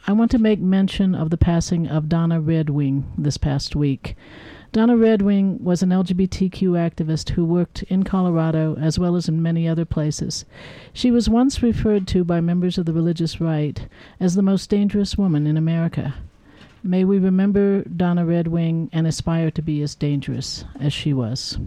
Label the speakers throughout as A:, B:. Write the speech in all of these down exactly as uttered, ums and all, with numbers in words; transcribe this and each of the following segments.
A: I want to make mention of the passing of Donna Redwing this past week. Donna Redwing was an L G B T Q activist who worked in Colorado as well as in many other places. She was once referred to by members of the religious right as the most dangerous woman in America. May we remember Donna Redwing and aspire to be as dangerous as she was.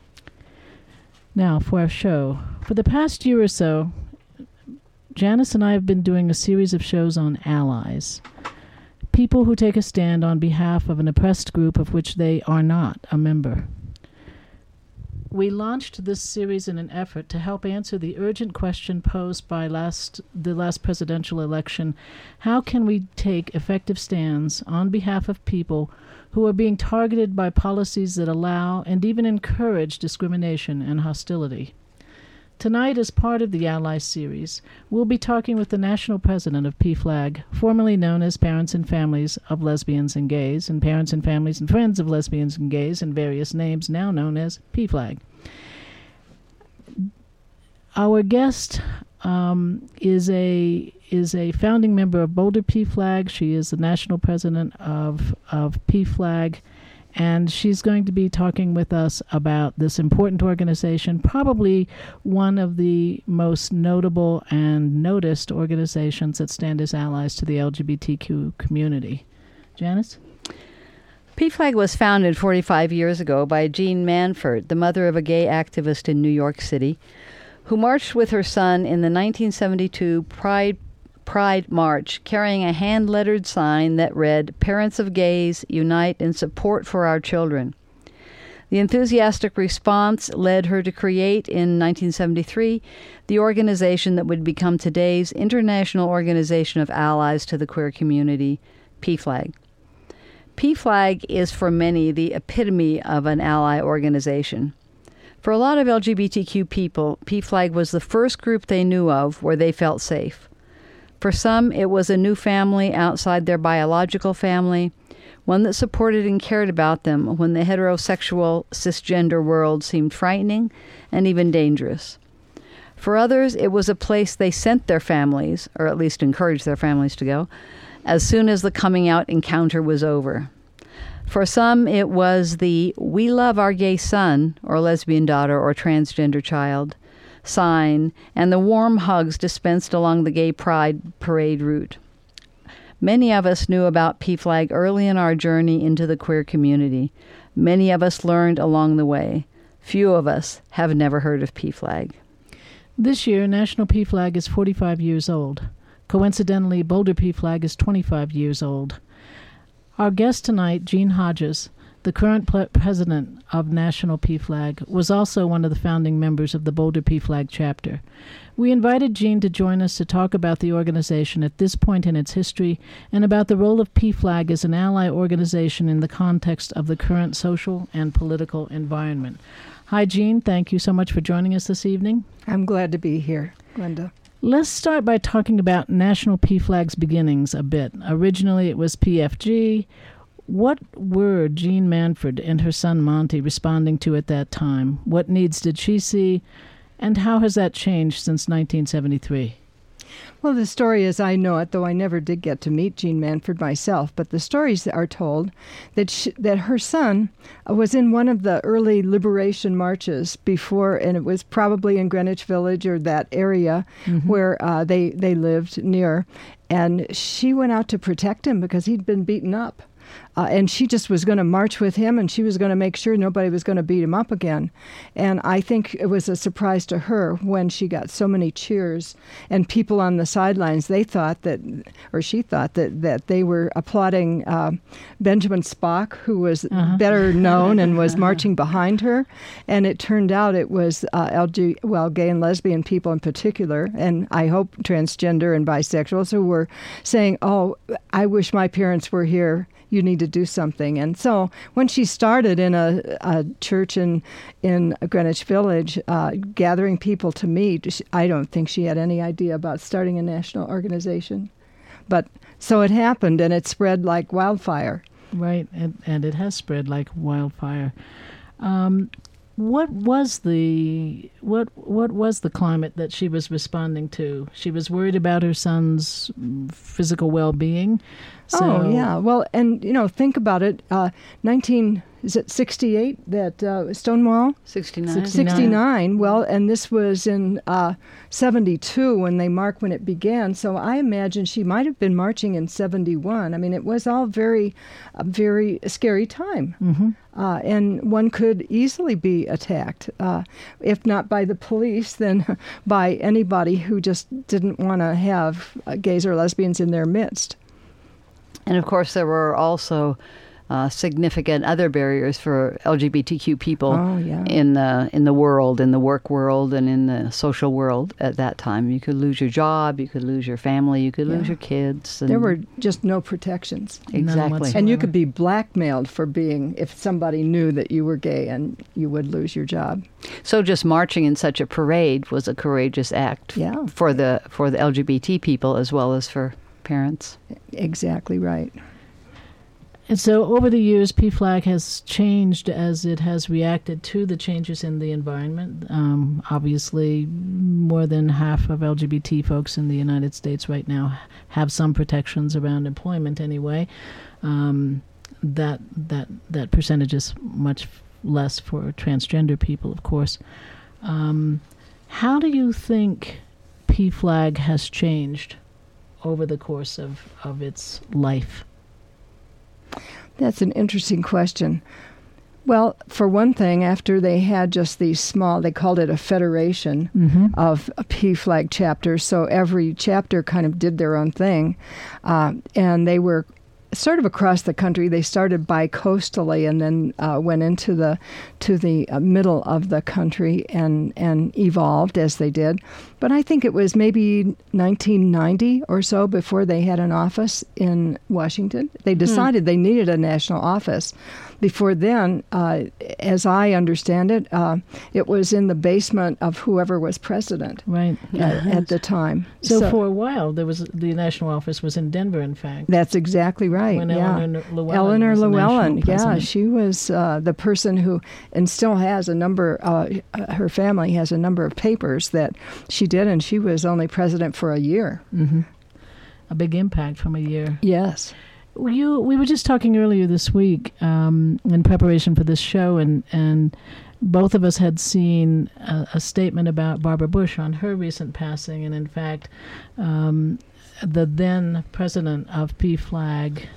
A: Now, for our show. For the past year or so, Janice and I have been doing a series of shows on allies. People who take a stand on behalf of an oppressed group of which they are not a member. We launched this series in an effort to help answer the urgent question posed by last the last presidential election. How can we take effective stands on behalf of people who are being targeted by policies that allow and even encourage discrimination and hostility? Tonight, as part of the Ally series, we'll be talking with the national president of P F L A G, formerly known as Parents and Families of Lesbians and Gays, and Parents and Families and Friends of Lesbians and Gays, and various names now known as P F L A G. Our guest um, is a is a founding member of Boulder P F L A G. She is the national president of of P F L A G. And she's going to be talking with us about this important organization, probably one of the most notable and noticed organizations that stand as allies to the L G B T Q community. Janice?
B: P F L A G was founded forty-five years ago by Jean Manford, the mother of a gay activist in New York City, who marched with her son in the nineteen seventy-two Pride Pride March, carrying a hand-lettered sign that read, "Parents of Gays, unite in support for our children." The enthusiastic response led her to create, in nineteen seventy-three, the organization that would become today's International Organization of Allies to the Queer Community, P F L A G. P F L A G is for many the epitome of an ally organization. For a lot of L G B T Q people, P F L A G was the first group they knew of where they felt safe. For some, it was a new family outside their biological family, one that supported and cared about them when the heterosexual, cisgender world seemed frightening and even dangerous. For others, it was a place they sent their families, or at least encouraged their families to go, as soon as the coming out encounter was over. For some, it was the "we love our gay son," or lesbian daughter, or transgender child sign, and the warm hugs dispensed along the gay pride parade route. Many of us knew about P F L A G early in our journey into the queer community. Many of us learned along the way. Few of us have never heard of P F L A G.
A: This year, National P F L A G is forty-five years old. Coincidentally, Boulder P F L A G is twenty-five years old. Our guest tonight, Jean Hodges, the current pl- president of National P F L A G, was also one of the founding members of the Boulder P F L A G chapter. We invited Jean to join us to talk about the organization at this point in its history and about the role of P F L A G as an ally organization in the context of the current social and political environment. Hi, Jean. Thank you so much for joining us this evening.
C: I'm glad to be here, Glenda.
A: Let's start by talking about National P F L A G's beginnings a bit. Originally, it was P F G. What were Jean Manford and her son Monty responding to at that time? What needs did she see? And how has that changed since nineteen seventy-three?
C: Well, the story as I know it, though I never did get to meet Jean Manford myself, but the stories are told that she, that her son was in one of the early liberation marches before, and it was probably in Greenwich Village or that area mm-hmm. where uh, they, they lived near, and she went out to protect him because he'd been beaten up. Uh, and she just was going to march with him, and she was going to make sure nobody was going to beat him up again. And I think it was a surprise to her when she got so many cheers and people on the sidelines. They thought that, or she thought that, that they were applauding uh, Benjamin Spock, who was uh-huh. better known and was marching behind her. And it turned out it was uh, L G, well, gay and lesbian people in particular, and I hope transgender and bisexuals, who were saying, "Oh, I wish my parents were here. You need to do something." And so when she started in a, a church in in Greenwich Village, uh, gathering people to meet, she, I don't think she had any idea about starting a national organization. But so it happened, and it spread like wildfire.
A: Right, and, and it has spread like wildfire. Um, what was the what what was the climate that she was responding to? She was worried about her son's physical well-being. So,
C: oh yeah, well, and you know, think about it. Uh, Nineteen is it sixty-eight that uh, Stonewall?
B: sixty-nine.
C: sixty-nine. Well, and this was in uh, seventy-two when they marked when it began. So I imagine she might have been marching in seventy-one. I mean, it was all very, a very scary time.
A: Mm-hmm.
C: Uh, and one could easily be attacked, uh, if not by the police, then by anybody who just didn't want to have uh, gays or lesbians in their midst.
B: And of course, there were also uh, significant other barriers for L G B T Q people
C: oh, yeah.
B: in the in the world, in the work world, and in the social world at that time. You could lose your job, you could lose your family, you could
C: yeah.
B: lose your kids. And
C: there were just no protections.
B: Exactly.
C: And you could be blackmailed for being, if somebody knew that you were gay, and you would lose your job.
B: So just marching in such a parade was a courageous act
C: yeah.
B: for the for the L G B T people as well as for parents.
C: Exactly right.
A: And so over the years, P FLAG has changed as it has reacted to the changes in the environment. Um, obviously, more than half of L G B T folks in the United States right now have some protections around employment anyway. Um, that that that percentage is much less for transgender people, of course. Um, how do you think P FLAG has changed over the course of, of its life?
C: That's an interesting question. Well, for one thing, after they had just these small, they called it a federation
A: mm-hmm.
C: of P FLAG chapters, so every chapter kind of did their own thing, uh, and they were sort of across the country. They started bi-coastally and then uh, went into the to the uh, middle of the country and and evolved as they did. But I think it was maybe nineteen ninety or so before they had an office in Washington. They decided hmm. they needed a national office. Before then, uh, as I understand it, uh, it was in the basement of whoever was president
A: right.
C: uh, at the time.
A: So, so for a while, there was the national office was in Denver, in fact.
C: That's exactly right.
A: When
C: yeah.
A: Eleanor Llewellyn
C: Eleanor
A: was
C: Llewellyn,
A: the national
C: yeah, she was uh, the person who, and still has a number, uh, her family has a number of papers that she did, and she was only president for a year.
A: Mm-hmm. A big impact from a year.
C: Yes.
A: You, we were just talking earlier this week um, in preparation for this show, and, and both of us had seen a, a statement about Barbara Bush on her recent passing, and in fact, um, the then president of P FLAG,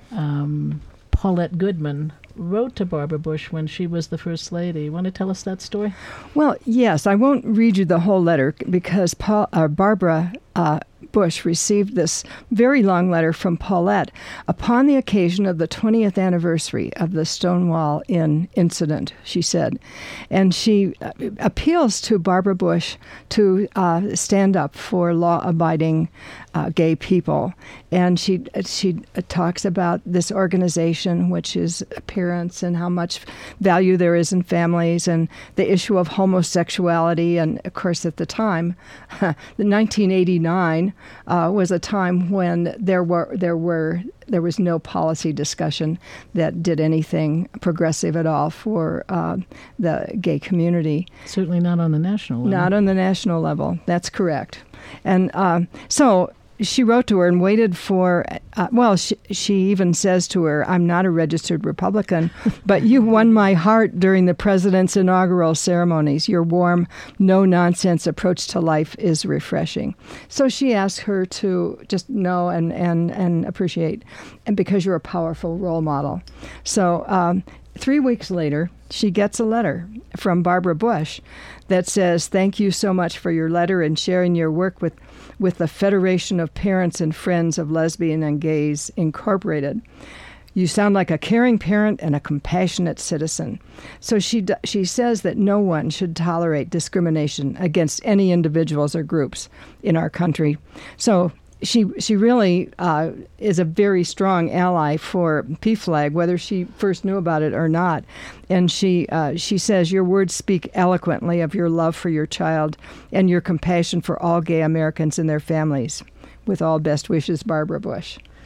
A: um, Paulette Goodman, wrote to Barbara Bush when she was the First Lady. You want to tell us that story?
C: Well, yes. I won't read you the whole letter because Paul, uh, Barbara uh, Bush received this very long letter from Paulette upon the occasion of the twentieth anniversary of the Stonewall Inn incident, she said. And she uh, appeals to Barbara Bush to uh, stand up for law-abiding uh, gay people. And she she talks about this organization, which is parents, and how much value there is in families, and the issue of homosexuality. And, of course, at the time, the nineteen eighty-nine uh, was a time when there were there were there was no policy discussion that did anything progressive at all for uh, the gay community.
A: Certainly not on the national level.
C: Not on the national level. That's correct. And uh, so she wrote to her and waited for, uh, well, she, she even says to her, I'm not a registered Republican, but you won my heart during the president's inaugural ceremonies. Your warm, no-nonsense approach to life is refreshing. So she asked her to just know and, and, and appreciate, and because you're a powerful role model. So um, three weeks later, she gets a letter from Barbara Bush that says, thank you so much for your letter and sharing your work with with the Federation of Parents and Friends of Lesbian and Gays Incorporated. You sound like a caring parent and a compassionate citizen. So she she says that no one should tolerate discrimination against any individuals or groups in our country. So she she really uh, is a very strong ally for P FLAG, whether she first knew about it or not. And she uh, she says, your words speak eloquently of your love for your child and your compassion for all gay Americans and their families. With all best wishes, Barbara Bush.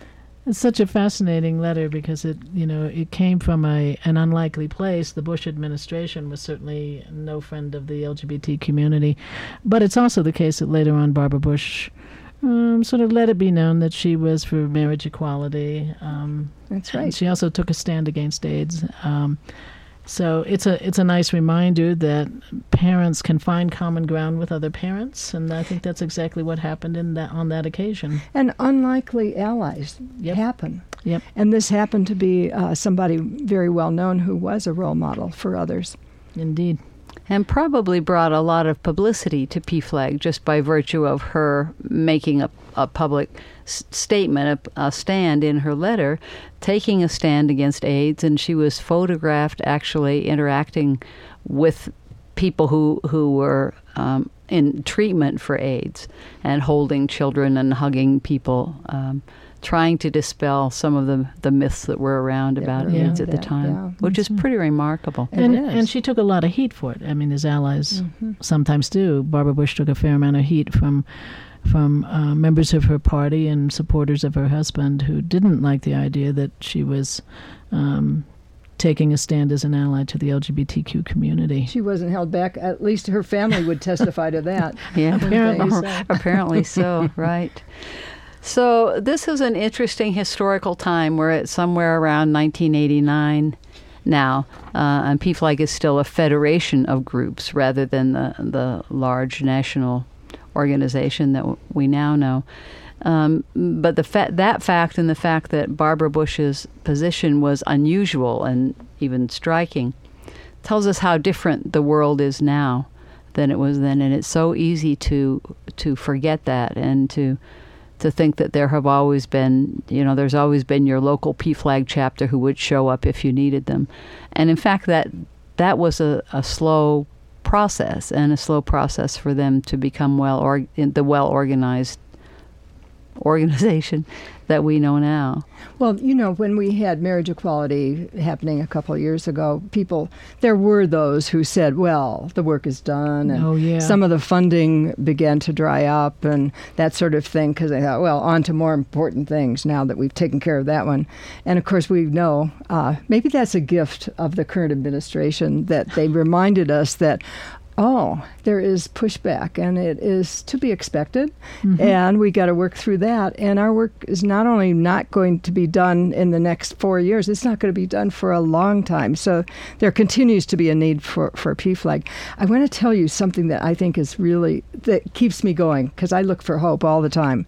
A: It's such a fascinating letter because it, you know, it came from a an unlikely place. The Bush administration was certainly no friend of the L G B T community, but it's also the case that later on Barbara Bush um, sort of let it be known that she was for marriage equality. Um,
C: That's right.
A: And she also took a stand against AIDS. Um, So it's a it's a nice reminder that parents can find common ground with other parents, and I think that's exactly what happened in that on that occasion.
C: And unlikely allies
A: Yep.
C: happen.
A: Yep.
C: And this happened to be uh, somebody very well known who was a role model for others.
A: Indeed.
B: And probably brought a lot of publicity to P F L A G just by virtue of her making a, a public s- statement, a, a stand in her letter, taking a stand against AIDS, and she was photographed actually interacting with people who, who were um, in treatment for AIDS and holding children and hugging people, um, trying to dispel some of the, the myths that were around
C: That
B: about
C: were
B: AIDS
C: around
B: at the
C: that,
B: time,
C: yeah.
B: which is pretty remarkable.
C: It
A: And,
C: is.
A: and she took a lot of heat for it. I mean, as allies
C: Mhm.
A: sometimes do. Barbara Bush took a fair amount of heat from from uh, members of her party and supporters of her husband who didn't like the idea that she was um, taking a stand as an ally to the L G B T Q community.
C: She wasn't held back. At least her family would testify to that.
B: Yeah,
A: Apparently
C: so.
B: apparently so, right. So this is an interesting historical time. We're at somewhere around nineteen eighty-nine now, uh, and P F L A G is still a federation of groups rather than the, the large national organization that w- we now know. Um, but the fa- that fact and the fact that Barbara Bush's position was unusual and even striking tells us how different the world is now than it was then, and it's so easy to to forget that and to to think that there have always been, you know, there's always been your local P F L A G chapter who would show up if you needed them. And in fact, that that was a, a slow process and a slow process for them to become well or the well organized organization that we know now.
C: Well, you know, when we had marriage equality happening a couple of years ago, people, there were those who said, well, the work is done. And
A: Oh, yeah.
C: some of the funding began to dry up and that sort of thing because they thought, well, on to more important things now that we've taken care of that one. And of course, we know uh, maybe that's a gift of the current administration that they reminded us that, oh, there is pushback, and it is to be expected,
A: Mhm.
C: and we got to work through that. And our work is not only not going to be done in the next four years, it's not going to be done for a long time. So there continues to be a need for, for P F L A G. I want to tell you something that I think is really, that keeps me going, because I look for hope all the time.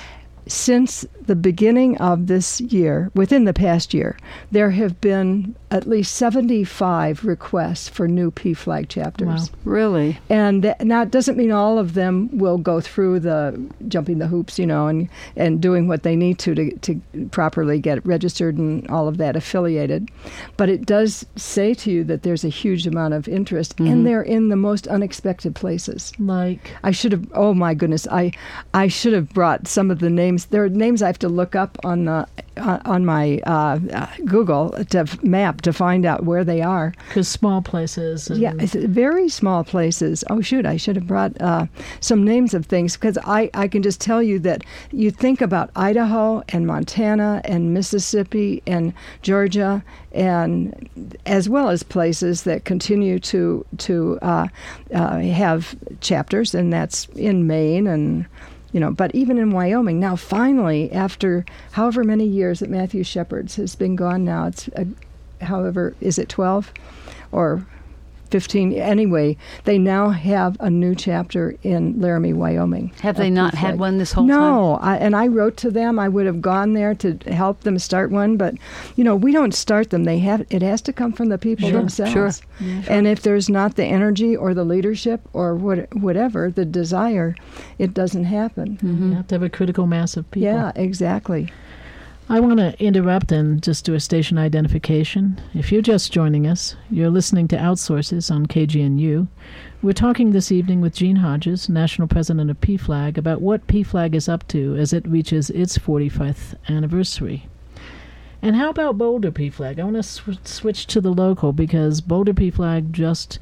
C: Since the beginning of this year, within the past year, there have been at least seventy-five requests for new P F L A G chapters.
A: Wow.
B: Really?
C: And that, now it doesn't mean all of them will go through the jumping the hoops, you know, and, and doing what they need to, to to properly get registered and all of that affiliated. But it does say to you that there's a huge amount of interest,
B: Mhm.
C: and they're in the most unexpected places.
A: Like,
C: I should have, oh my goodness, I I should have brought some of the names. There are names I have to look up on the uh, on my uh, uh, Google to f- map to find out where they are.
A: because small places. And
C: Yeah, it's very small places. Oh, shoot, I should have brought uh, some names of things, because I, I can just tell you that you think about Idaho and Montana and Mississippi and Georgia, and as well as places that continue to, to uh, uh, have chapters, and that's in Maine and, you know, but even in Wyoming. Now, finally, after however many years that Matthew Shepard's has been gone now, it's, uh, however, is it twelve or fifteen? Anyway, they now have a new chapter in Laramie, Wyoming.
B: Have
C: of
B: they not
C: P F L A
B: had
C: G.
B: one this whole time?
C: No, I, and I wrote to them. I would have gone there to help them start one, but you know, we don't start them. They have it has to come from the people
B: Sure,
C: themselves.
B: sure.
A: Yeah.
C: And if there's not the energy or the leadership or what, whatever the desire, it doesn't happen.
A: You have to have a critical mass of people.
C: Yeah, exactly.
A: I want to interrupt and just do a station identification. If you're just joining us, you're listening to Outsources on K G N U. We're talking this evening with Jean Hodges, National President of P F L A G, about what P F L A G is up to as it reaches its forty-fifth anniversary. And how about Boulder P F L A G? I want to sw- switch to the local, because Boulder P F L A G just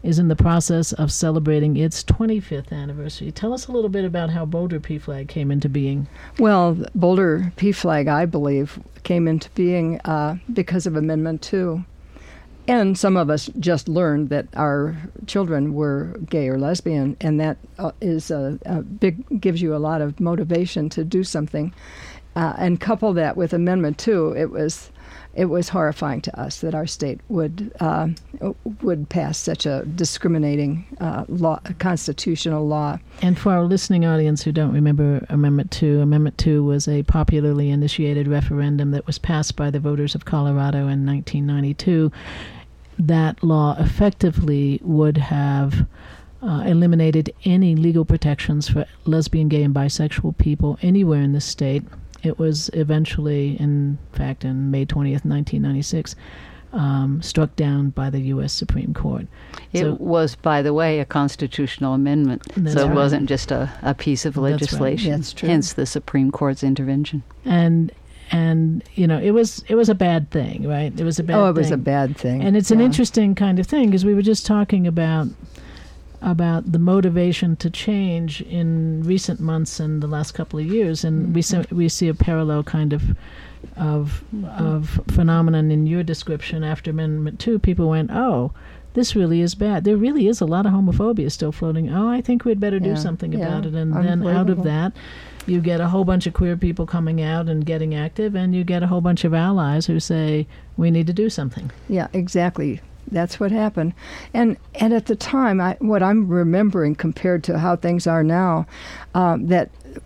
A: is in the process of celebrating its twenty-fifth anniversary. Tell us a little bit about how Boulder P F L A G came into being.
C: Well, Boulder P F L A G, I believe, came into being uh, because of Amendment two. And some of us just learned that our children were gay or lesbian, and that uh, is a, a big gives you a lot of motivation to do something. Uh, and couple that with Amendment two, it was it was horrifying to us that our state would uh, would pass such a discriminating uh, law, constitutional law.
A: And for our listening audience who don't remember Amendment two, Amendment two was a popularly initiated referendum that was passed by the voters of Colorado in nineteen ninety-two. That law effectively would have uh, eliminated any legal protections for lesbian, gay, and bisexual people anywhere in the state. It was eventually, in fact, in May twentieth, nineteen ninety-six, um, struck down by the U S Supreme Court.
B: It
A: so,
B: was, by the way, a constitutional amendment,
A: That's
B: so it
A: right.
B: wasn't just a, a piece of
A: That's right.
B: legislation.
C: That's true.
B: Hence the Supreme Court's intervention.
A: And and you know, it was it was a bad thing, right? It was a bad.
C: Oh, it was
A: thing.
C: a bad thing.
A: And it's an
C: Yeah.
A: interesting kind of thing, because we were just talking about about the motivation to change in recent months and the last couple of years, and
C: Mm-hmm.
A: we see, we see a parallel kind of of of phenomenon in your description. After Amendment two, people went, "Oh, this really is bad. There really is a lot of homophobia still floating. Oh, I think we'd better do
C: Yeah,
A: something
C: yeah,
A: about it." And then out of
C: unbelievable.
A: that, you get a whole bunch of queer people coming out and getting active, and you get a whole bunch of allies who say, "We need to do something."
C: Yeah, exactly. That's what happened. And and at the time, I, what I'm remembering compared to how things are now, um, that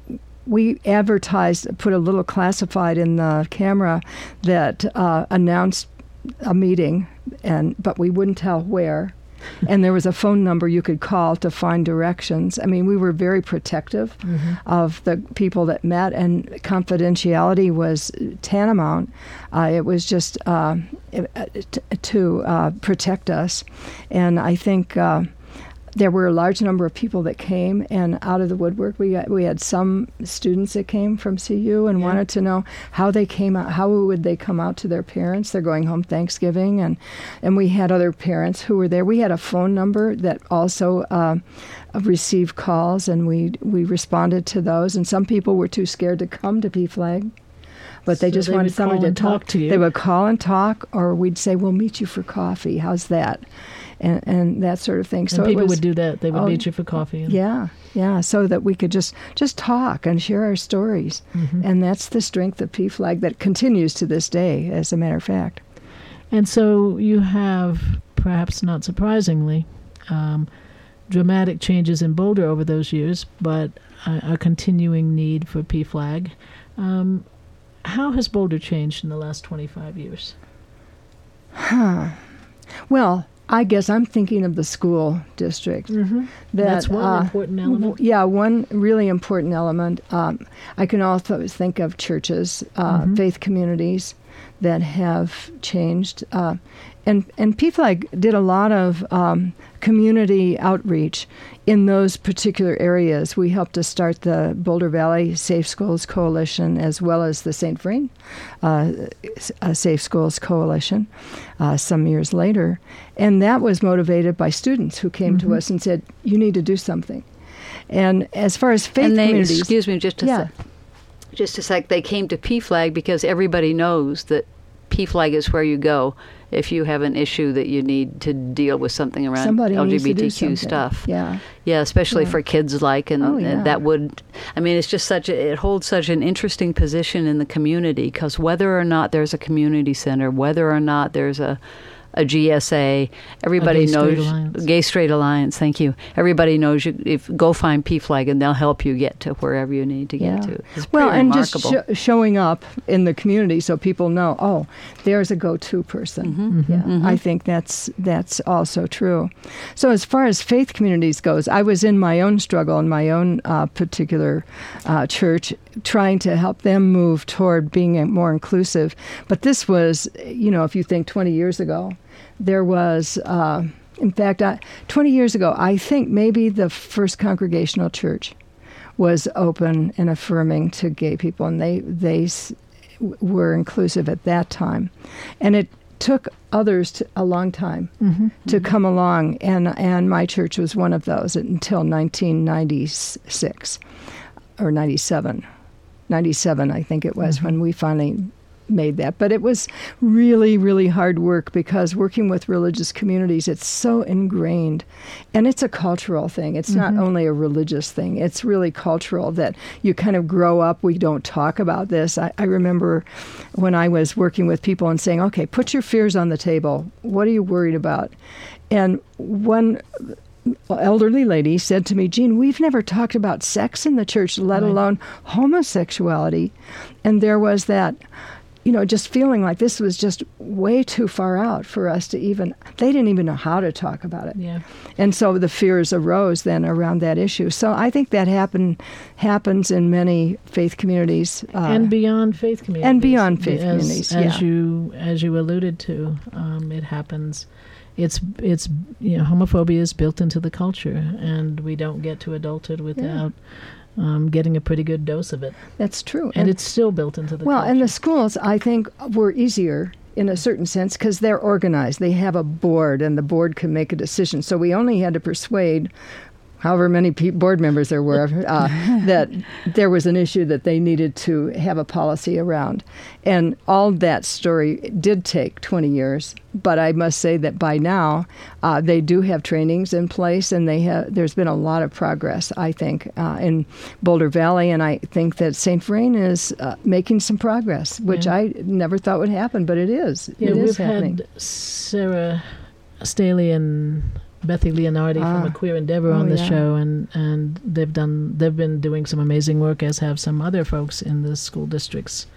C: we advertised, put a little classified in the camera that uh, announced a meeting, and but we wouldn't tell where. And there was a phone number you could call to find directions. I mean, we were very protective
A: Mm-hmm.
C: of the people that met, and confidentiality was tantamount. Uh, it was just uh, t- to uh, protect us. And I think uh, there were a large number of people that came, and out of the woodwork, we got, we had some students that came from C U and
A: Yeah.
C: wanted to know how they came out, how would they come out to their parents. They're going home Thanksgiving, and and we had other parents who were there. We had a phone number that also uh, received calls, and we we responded to those. And some people were too scared to come to P F L A G. But they
A: So
C: just
A: they
C: wanted
A: would
C: somebody
A: call
C: to
A: and
C: talk.
A: talk to you.
C: They would call and talk, or we'd say, "We'll meet you for coffee. How's that?" And and that sort of thing.
A: And
C: So it
A: people
C: was,
A: would do that. They would
C: oh,
A: meet you for coffee. And,
C: yeah, yeah, so that we could just just talk and share our stories.
A: Mhm.
C: And that's the strength of P F L A G that continues to this day, as a matter of fact.
A: And so you have, perhaps not surprisingly, um, dramatic changes in Boulder over those years, but a, a continuing need for P F L A G. Um, how has Boulder changed in the last twenty-five years?
C: Huh. Well, I guess I'm thinking of the school district.
A: Mm-hmm.
C: That,
A: That's one
C: uh,
A: important element.
C: Yeah, one really important element. Um, I can also think of churches, uh,
A: Mhm.
C: faith communities that have changed. Uh, and, and P F L A G did a lot of um, community outreach in those particular areas. We helped to start the Boulder Valley Safe Schools Coalition, as well as the Saint Vrain uh, uh, Safe Schools Coalition uh, some years later. And that was motivated by students who came
A: Mm-hmm.
C: to us and said, "You need to do something." And as far as faith
B: and they,
C: communities...
B: excuse me, just a
C: Yeah.
B: sec. Just a sec. They came to P F L A G because everybody knows that P F L A G is where you go if you have an issue that you need to deal with something around
C: Somebody needs to do
B: L G B T Q
C: something.
B: stuff.
C: Yeah.
B: Yeah, especially
C: Yeah.
B: for kids like, and,
C: Oh, yeah.
B: and that would, I mean, it's just such a, it holds such an interesting position in the community, because whether or not there's a community center, whether or not there's a, a G S A, everybody
A: Gay Straight
B: knows,
A: Alliance.
B: Gay Straight Alliance, thank you. Everybody knows you, if go find P F L A G and they'll help you get to wherever you need to
C: Yeah.
B: get to. It's
C: Well,
B: pretty
C: and
B: remarkable.
C: just sh- showing up in the community so people know, oh, there's a go-to person.
B: Mhm,
C: Yeah,
B: mhm.
C: I think that's that's also true. So as far as faith communities goes, I was in my own struggle in my own uh, particular uh, church, trying to help them move toward being a more inclusive. But this was, you know, if you think twenty years ago, there was, uh, in fact, I, twenty years ago, I think maybe the first Congregational Church was open and affirming to gay people, and they they s- were inclusive at that time. And it took others to a long time
A: Mm-hmm.
C: to come along, and and my church was one of those until nineteen ninety-six or ninety-seven. ninety-seven, I think it was,
A: Mm-hmm.
C: when we finally made that. But it was really, really hard work, because working with religious communities, it's so ingrained. And it's a cultural thing. It's
A: Mm-hmm.
C: not only a religious thing. It's really cultural, that you kind of grow up, we don't talk about this. I, I remember when I was working with people and saying, okay, put your fears on the table. What are you worried about? And one elderly lady said to me, Jean, we've never talked about sex in the church, let
A: Right.
C: alone homosexuality. And there was that, you know, just feeling like this was just way too far out for us to even, they didn't even know how to talk about it.
A: Yeah.
C: And so the fears arose then around that issue. So I think that happen, happens in many faith communities. Uh,
A: and beyond faith communities.
C: and beyond faith
A: as,
C: communities,
A: As
C: yeah.
A: you as you alluded to, um, it happens. It's it's you know, homophobia is built into the culture, and we don't get to adulthood without um, getting a pretty good dose of it.
C: that's true.
A: And, it's still built into the
C: Well,
A: culture.
C: and the schools, I think, were easier in a certain sense because they're organized. They have a board, and the board can make a decision. So we only had to persuade however many pe- board members there were, uh, that there was an issue that they needed to have a policy around. And all that story did take twenty years. But I must say that by now, uh, they do have trainings in place, and they have. There's been a lot of progress, I think, uh, in Boulder Valley, and I think that Saint Vrain is uh, making some progress, which
A: Yeah.
C: I never thought would happen, but it is.
A: yeah,
C: it
A: we've
C: is happening.
A: had Sarah Staley and Bethy Leonardi
C: Ah.
A: from A Queer Endeavor
C: Oh,
A: on the
C: yeah.
A: show, and, and they've done they've been doing some amazing work, as have some other folks in the school districts.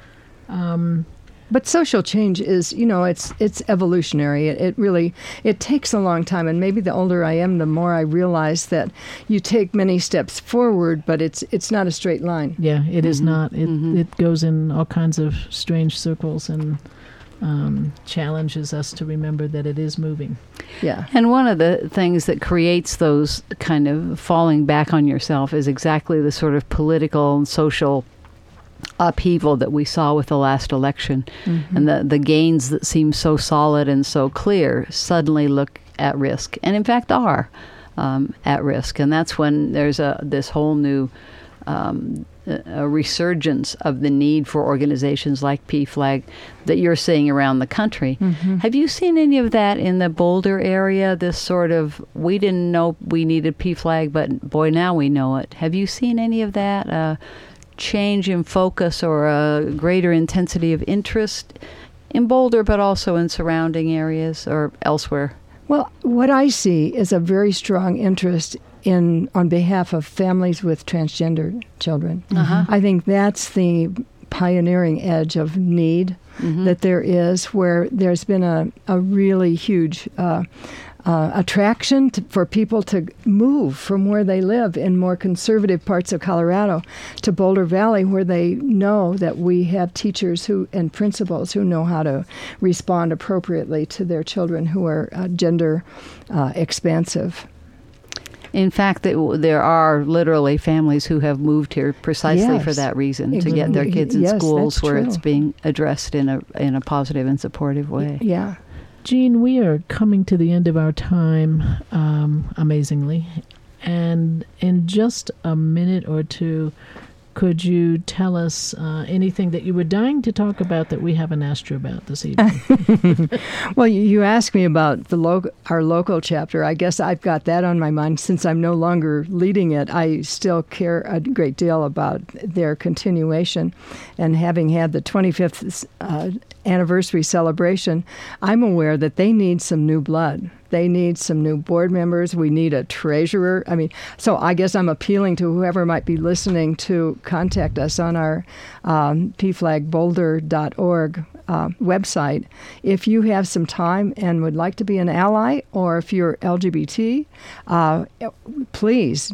A: Um,
C: But social change is, you know, it's it's evolutionary. It, it really, it takes a long time. And maybe the older I am, the more I realize that you take many steps forward, but it's it's not a straight line.
A: yeah, it is
B: Mhm.
A: not. It
B: Mhm.
A: it goes in all kinds of strange circles, and um, challenges us to remember that it is moving.
C: Yeah.
B: And one of the things that creates those kind of falling back on yourself is exactly the sort of political and social upheaval that we saw with the last election.
C: Mm-hmm.
B: And the, the gains that seem so solid and so clear suddenly look at risk, and in fact are um, at risk. And that's when there's a this whole new um, a resurgence of the need for organizations like P FLAG that you're seeing around the country.
C: Mm-hmm.
B: Have you seen any of that in the Boulder area? This sort of, we didn't know we needed P FLAG, but boy, now we know it. Have you seen any of that? Uh, change in focus or a greater intensity of interest in Boulder, but also in surrounding areas or elsewhere?
C: Well, what I see is a very strong interest in on behalf of families with transgender children.
B: Uh-huh.
C: I think that's the pioneering edge of need
B: Mhm.
C: that there is, where there's been a, a really huge uh, uh, attraction to, for people to move from where they live in more conservative parts of Colorado to Boulder Valley, where they know that we have teachers who and principals who know how to respond appropriately to their children who are uh, gender uh, expansive.
B: In fact, that there are literally families who have moved here precisely
C: Yes.
B: for that reason, to get their kids in
C: Yes,
B: schools
C: that's
B: where
C: true.
B: it's being addressed in a in a positive and supportive way.
C: Yeah.
A: Jean, we are coming to the end of our time, um, amazingly. And in just a minute or two, could you tell us uh, anything that you were dying to talk about that we haven't asked you about this evening?
C: Well, you, you asked me about the lo- our local chapter. I guess I've got that on my mind since I'm no longer leading it. I still care a great deal about their continuation, and having had the twenty-fifth uh, anniversary celebration, I'm aware that they need some new blood. They need some new board members. We need a treasurer. I mean, so I guess I'm appealing to whoever might be listening to contact us on our um, p flag boulder dot org uh, website. If you have some time and would like to be an ally, or if you're L G B T, uh, please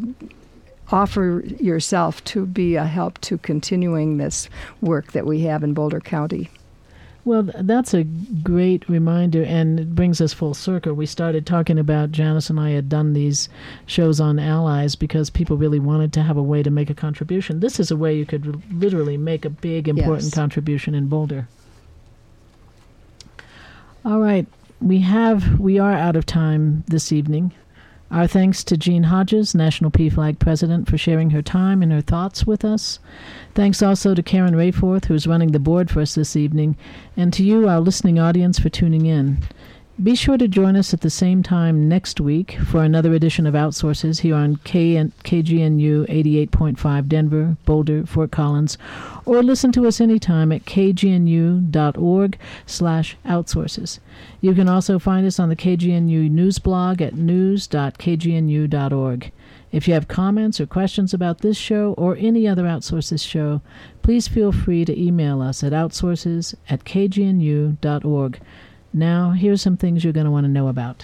C: offer yourself to be a help to continuing this work that we have in Boulder County.
A: Well, th- that's a great reminder, and it brings us full circle. We started talking about, Janice and I had done these shows on allies because people really wanted to have a way to make a contribution. This is a way you could r- literally make a big, important
C: Yes.
A: contribution in Boulder. All right. We have, we are out of time this evening. Our thanks to Jean Hodges, National P FLAG President, for sharing her time and her thoughts with us. Thanks also to Karen Rayforth, who is running the board for us this evening, and to you, our listening audience, for tuning in. Be sure to join us at the same time next week for another edition of Outsources here on K- KGNU eighty-eight point five Denver, Boulder, Fort Collins, or listen to us anytime at kgnu.org slash outsources. You can also find us on the K G N U news blog at news dot k g n u dot org. If you have comments or questions about this show or any other Outsources show, please feel free to email us at outsources at k g n u dot org. Now, here's some things you're going to want to know about.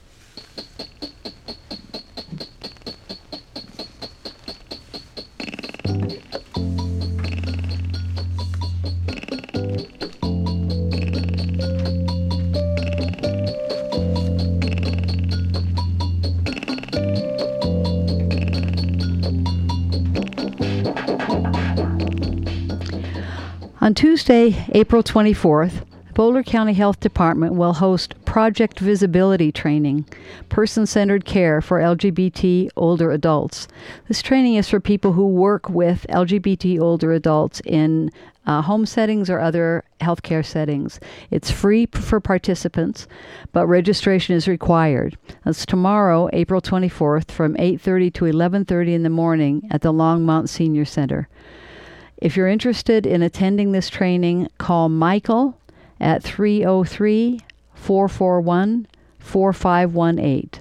B: On Tuesday, April twenty-fourth, Boulder County Health Department will host Project Visibility Training, Person-Centered Care for L G B T Older Adults. This training is for people who work with L G B T older adults in uh, home settings or other healthcare settings. It's free p- for participants, but registration is required. That's tomorrow, April twenty-fourth, from eight thirty to eleven thirty in the morning at the Longmont Senior Center. If you're interested in attending this training, call Michael at three oh three, four four one, four five one eight.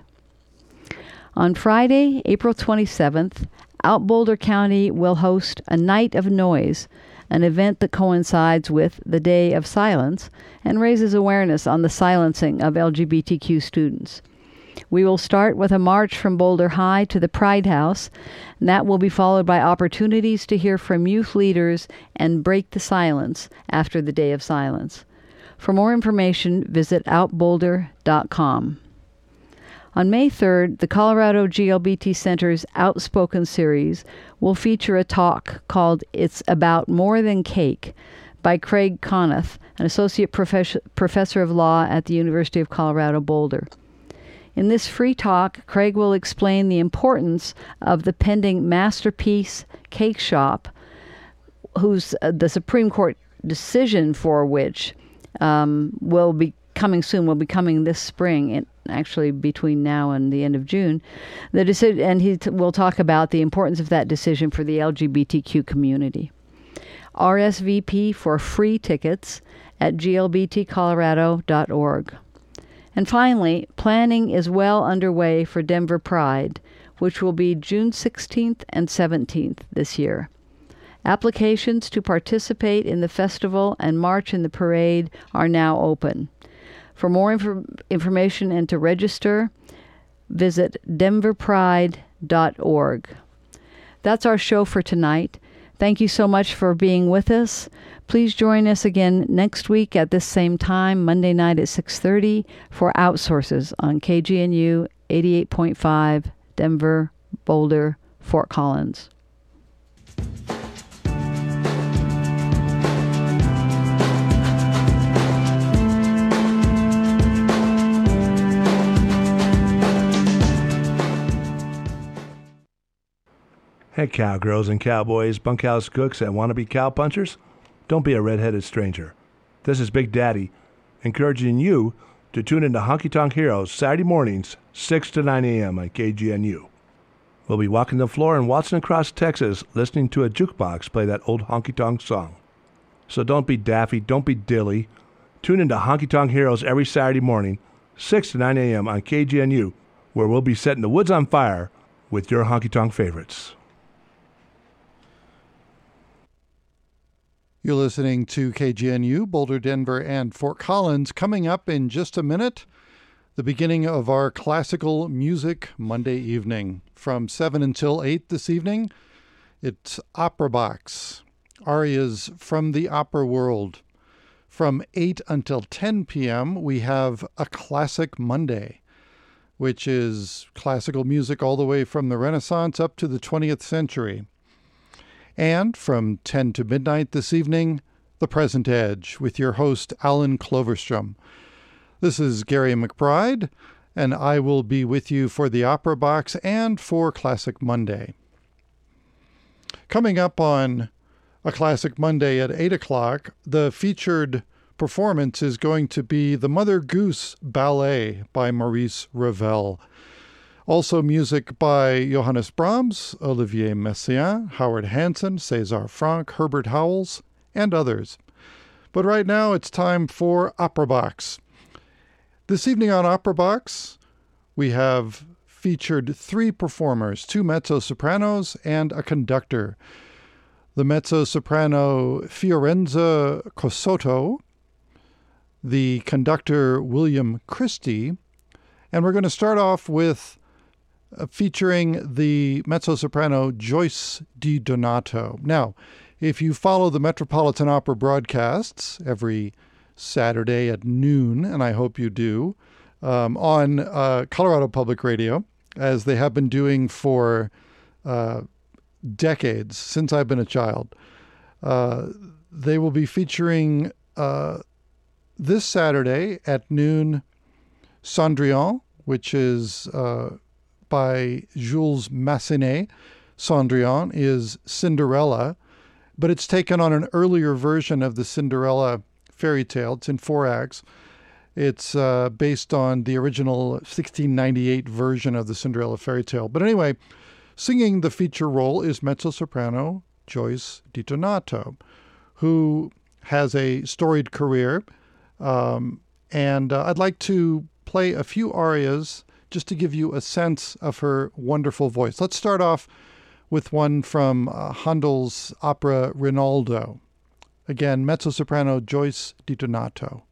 B: On Friday, April twenty-seventh, Out Boulder County will host a Night of Noise, an event that coincides with the Day of Silence and raises awareness on the silencing of L G B T Q students. We will start with a march from Boulder High to the Pride House, and that will be followed by opportunities to hear from youth leaders and break the silence after the Day of Silence. For more information, visit out boulder dot com. On May third, the Colorado G L B T Center's Outspoken series will feature a talk called It's About More Than Cake by Craig Conniff, an associate professor, professor of law at the University of Colorado Boulder. In this free talk, Craig will explain the importance of the pending Masterpiece Cake Shop, whose uh, the Supreme Court decision for which um, will be coming soon, will be coming this spring, in, actually between now and the end of June. The decision, and he t- will talk about the importance of that decision for the L G B T Q community. R S V P for free tickets at g l b t colorado dot org. And finally, planning is well underway for Denver Pride, which will be June sixteenth and seventeenth this year. Applications to participate in the festival and march in the parade are now open. For more inf- information and to register, visit denver pride dot org. That's our show for tonight. Thank you so much for being with us. Please join us again next week at this same time, Monday night at six thirty, for Outsources on K G N U eighty-eight point five, Denver, Boulder, Fort Collins.
D: Hey, cowgirls and cowboys, bunkhouse cooks, and wannabe cowpunchers. Don't be a red-headed stranger. This is Big Daddy, encouraging you to tune into Honky Tonk Heroes Saturday mornings, six to nine a.m. on K G N U. We'll be walking the floor and waltzing across Texas, listening to a jukebox play that old honky tonk song. So don't be daffy, don't be dilly. Tune into Honky Tonk Heroes every Saturday morning, six to nine a.m. on K G N U, where we'll be setting the woods on fire with your honky tonk favorites.
E: You're listening to K G N U, Boulder, Denver, and Fort Collins. Coming up in just a minute, the beginning of our classical music Monday evening. From seven until eight this evening, it's Opera Box, arias from the opera world. From eight until ten p.m., we have A Classic Monday, which is classical music all the way from the Renaissance up to the twentieth century. And from ten to midnight this evening, The Present Edge, with your host, Alan Cloverstrom. This is Gary McBride, and I will be with you for the Opera Box and for Classic Monday. Coming up on a Classic Monday at eight o'clock, the featured performance is going to be the Mother Goose Ballet by Maurice Ravel. Also music by Johannes Brahms, Olivier Messiaen, Howard Hansen, César Franck, Herbert Howells, and others. But right now it's time for Opera Box. This evening on Opera Box, we have featured three performers, two mezzo-sopranos and a conductor. The mezzo-soprano Fiorenza Cosotto, the conductor William Christie, and we're going to start off with uh, featuring the mezzo-soprano Joyce Di Donato. Now, if you follow the Metropolitan Opera broadcasts every Saturday at noon, and I hope you do, um, on uh, Colorado Public Radio, as they have been doing for uh, decades, since I've been a child, uh, they will be featuring uh, this Saturday at noon, Cendrillon, which is uh, by Jules Massenet. Cendrillon is Cinderella, but it's taken on an earlier version of the Cinderella fairy tale. It's in four acts. It's uh, based on the original sixteen ninety-eight version of the Cinderella fairy tale. But anyway, singing the feature role is mezzo-soprano Joyce Di Donato, who has a storied career. Um, and uh, I'd like to play a few arias just to give you a sense of her wonderful voice. Let's start off with one from uh, Handel's opera Rinaldo. Again, mezzo-soprano Joyce Di Donato.